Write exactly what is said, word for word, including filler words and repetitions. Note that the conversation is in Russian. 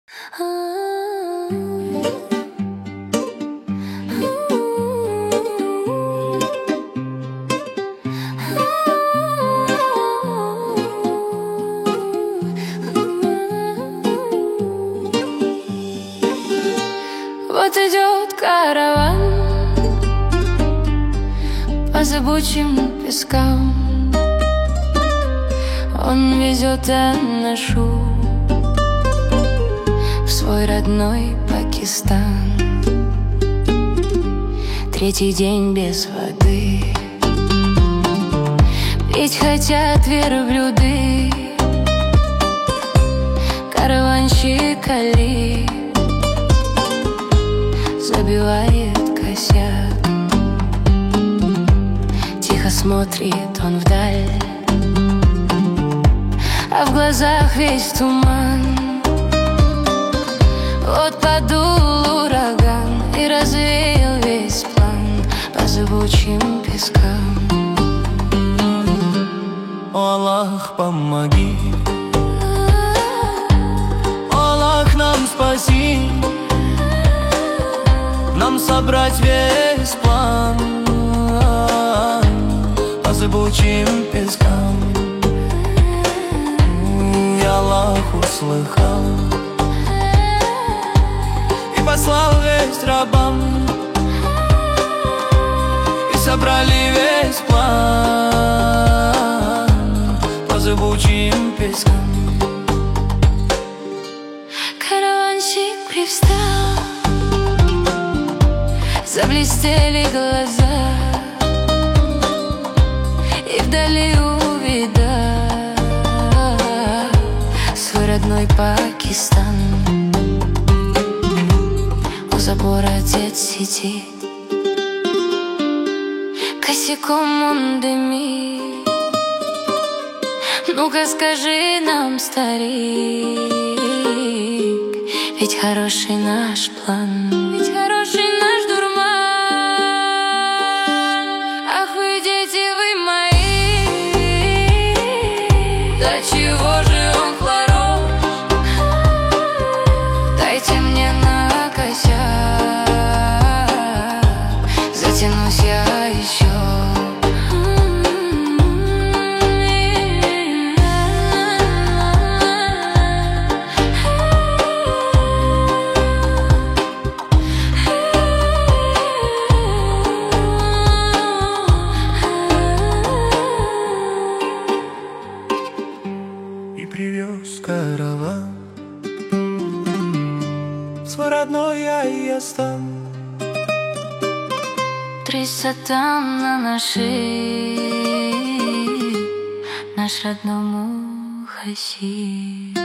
Вот идет караван по зыбучим пескам. Он везет Аннашу в свой родной Пакистан. Третий день без воды, пить хотят верблюды. Караванщик Али забивает косяк. Тихо смотрит он вдаль, а в глазах весь туман. Вот подул ураган и развеял весь план по зыбучим пескам. О Аллах, помоги, о Аллах, нам спаси, нам собрать весь план по зыбучим пескам. И Аллах услыхал и послал весть рабам, и собрали весь план по зыбучим пескам. Караванщик привстал, заблестели глаза, и вдали увидал свой родной Пакистан. У забора отец сидит, косяком он дымит. Ну-ка скажи нам, старик, ведь хороший наш план, ведь хороший наш дурман. Ах вы, дети, вы мои, до чего же он хорош? Дайте мне на косяк, затянусь я еще. Привез караван в свой родной Аястан. Три сатана на шее, наш родной Мухасин.